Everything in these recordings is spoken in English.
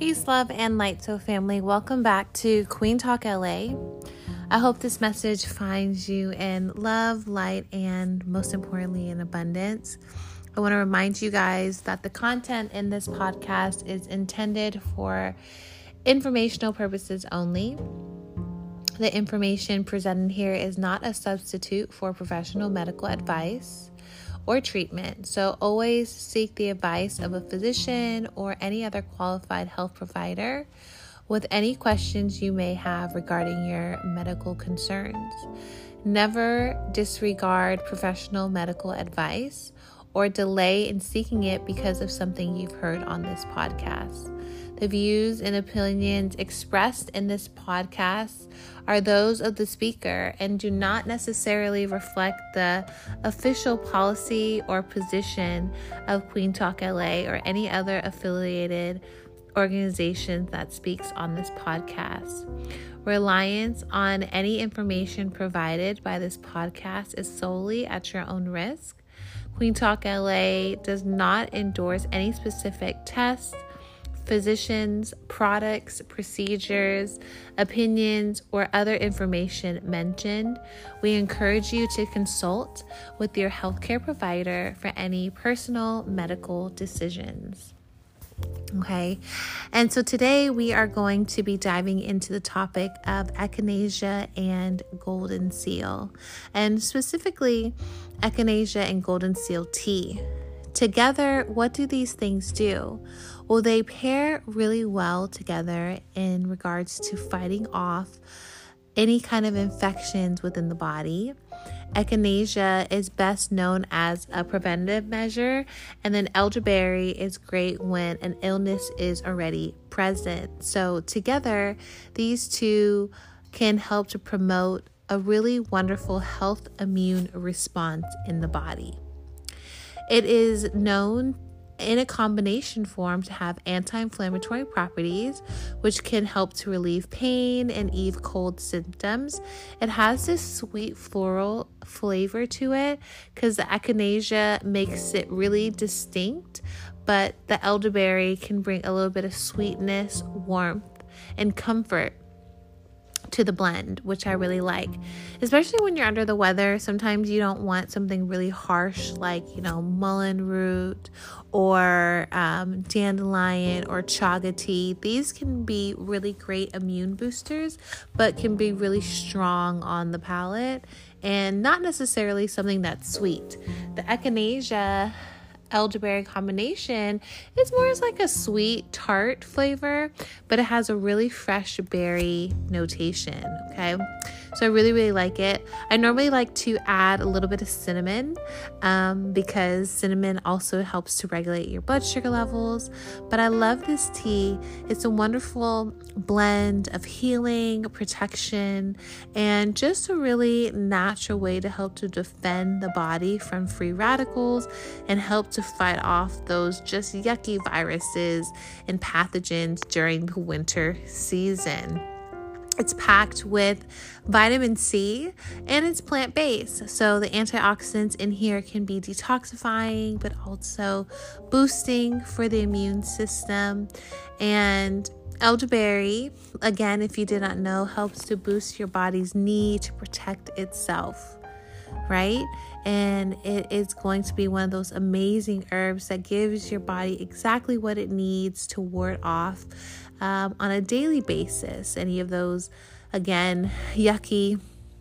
Peace, love, and light, so family. Welcome back to Queen Talk LA. I hope this message finds you in love, light, and most importantly, in abundance. I want to remind you guys that the content in this podcast is intended for informational purposes only. The information presented here is not a substitute for professional medical advice or treatment. So always seek the advice of a physician or any other qualified health provider with any questions you may have regarding your medical concerns. Never disregard professional medical advice or delay in seeking it because of something you've heard on this podcast. The views and opinions expressed in this podcast are those of the speaker and do not necessarily reflect the official policy or position of Queen Talk LA or any other affiliated organization that speaks on this podcast. Reliance on any information provided by this podcast is solely at your own risk. Queen Talk LA does not endorse any specific tests, physicians, products, procedures, opinions, or other information mentioned. We encourage you to consult with your healthcare provider for any personal medical decisions. Okay, and so today we are going to be diving into the topic of echinacea and golden seal, and specifically echinacea and golden seal tea. Together, what do these things do? Well, they pair really well together in regards to fighting off any kind of infections within the body. Echinacea is best known as a preventative measure, and then elderberry is great when an illness is already present. So together, these two can help to promote a really wonderful health immune response in the body. It is known in a combination form to have anti-inflammatory properties, which can help to relieve pain and ease cold symptoms. It has this sweet floral flavor to it because the echinacea makes it really distinct, but the elderberry can bring a little bit of sweetness, warmth, and comfort to the blend, which I really like, especially when you're under the weather. Sometimes you don't want something really harsh like, mullein root or dandelion or chaga tea. These can be really great immune boosters, but can be really strong on the palate and not necessarily something that's sweet. The echinacea elderberry combination is more as like a sweet tart flavor, but it has a really fresh berry notation. Okay, so I really like it. I normally like to add a little bit of cinnamon because cinnamon also helps to regulate your blood sugar levels. But I love this tea. It's a wonderful blend of healing, protection, and just a really natural way to help to defend the body from free radicals and help to fight off those just yucky viruses and pathogens during the winter season. It's packed with vitamin C and it's plant-based. So the antioxidants in here can be detoxifying, but also boosting for the immune system. And elderberry, again, if you did not know, helps to boost your body's need to protect itself, right? And it is going to be one of those amazing herbs that gives your body exactly what it needs to ward off on a daily basis any of those, again, yucky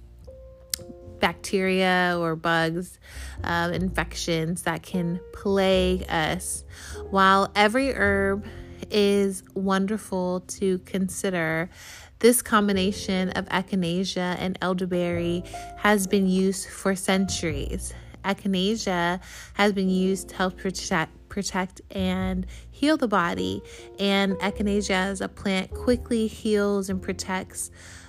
bacteria or bugs, infections that can plague us. While every herb is wonderful to consider, this combination of echinacea and elderberry has been used for centuries. Echinacea has been used to help protect and heal the body, and echinacea as a plant quickly heals and protects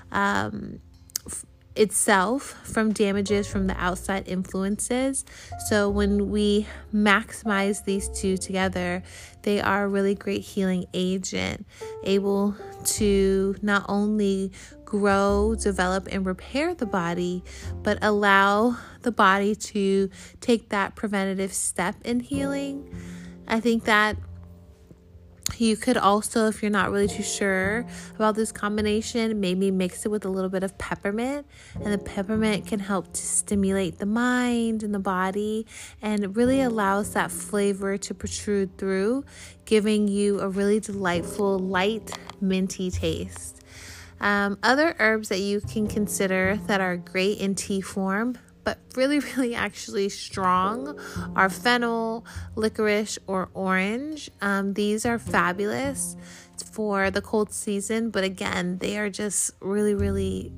itself from damages from the outside influences. So when we maximize these two together, they are a really great healing agent, able to not only grow, develop, and repair the body, but allow the body to take that preventative step in healing. I think that You could also, if you're not really too sure about this combination, maybe mix it with a little bit of peppermint. And the peppermint can help to stimulate the mind and the body, and it really allows that flavor to protrude through, giving you a really delightful, light, minty taste. Other herbs that you can consider that are great in tea form, but really, really actually strong, are fennel, licorice, or orange. These are fabulous for the cold season, but again, they are just really, really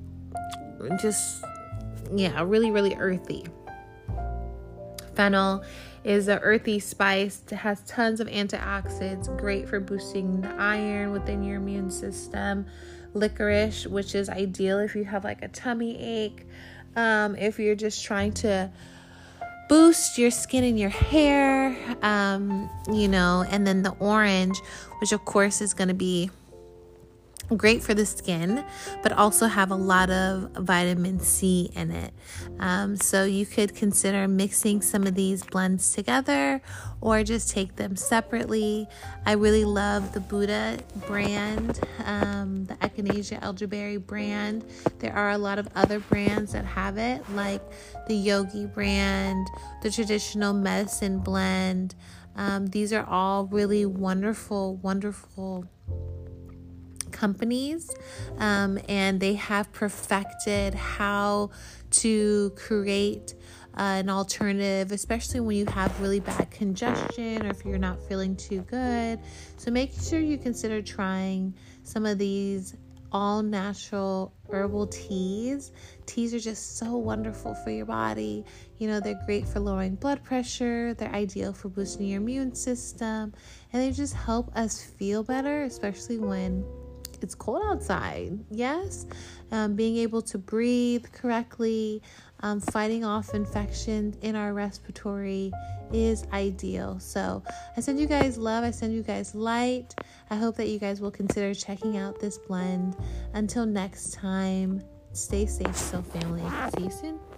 earthy. Fennel is an earthy spice. It has tons of antioxidants, great for boosting the iron within your immune system. Licorice, which is ideal if you have like a tummy ache, if you're just trying to boost your skin and your hair, and then the orange, which of course is going to be great for the skin, but also have a lot of vitamin C in it. So you could consider mixing some of these blends together or just take them separately. I really love the Buddha brand, the Echinacea elderberry brand. There are a lot of other brands that have it, like the Yogi brand, the traditional medicine blend. These are all really wonderful companies, and they have perfected how to create an alternative, especially when you have really bad congestion or if you're not feeling too good. So make sure you consider trying some of these all natural herbal teas. Teas are just so wonderful for your body. They're great for lowering blood pressure. They're ideal for boosting your immune system, and they just help us feel better, especially when it's cold outside. Yes. Being able to breathe correctly, fighting off infections in our respiratory is ideal. So I send you guys love. I send you guys light. I hope that you guys will consider checking out this blend. Until next time, stay safe, So Family. See you soon.